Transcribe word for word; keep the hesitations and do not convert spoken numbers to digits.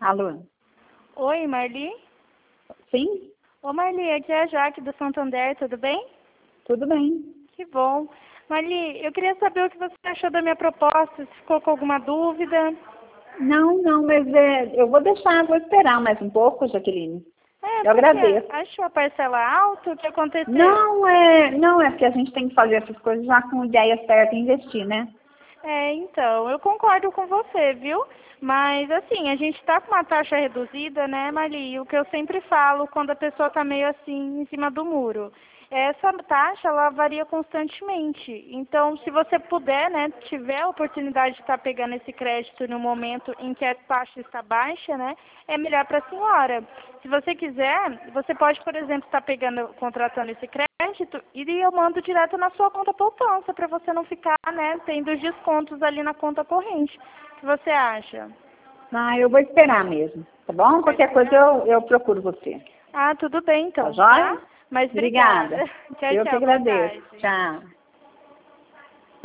Alô? Oi, Marli? Sim? Ô, Marli, aqui é a Jaque do Santander, tudo bem? Tudo bem. Que bom. Marli, eu queria saber o que você achou da minha proposta, se ficou com alguma dúvida. Não, não, mas é, eu vou deixar, vou esperar mais um pouco, Jaqueline. É, Eu porque agradeço. achou a parcela alta? O que aconteceu? Não, é, não, é porque a gente tem que fazer essas coisas já com ideia certa e investir, né? É, então, eu concordo com você, viu? Mas, assim, a gente tá com uma taxa reduzida, né, Marli? O que eu sempre falo quando a pessoa tá meio assim, em cima do muro. Essa taxa, ela varia constantemente. Então, se você puder, né, tiver a oportunidade de estar pegando esse crédito no momento em que a taxa está baixa, né, é melhor para a senhora. Se você quiser, você pode, por exemplo, estar pegando, contratando esse crédito e eu mando direto na sua conta poupança, para você não ficar, né, tendo os descontos ali na conta corrente. O que você acha? Ah, eu vou esperar mesmo, tá bom? Qualquer coisa eu, eu procuro você. Ah, tudo bem Tá então, joia? tá? Mas Obrigada. obrigada. Tchau, Eu que tchau. Boa agradeço. tarde. Tchau.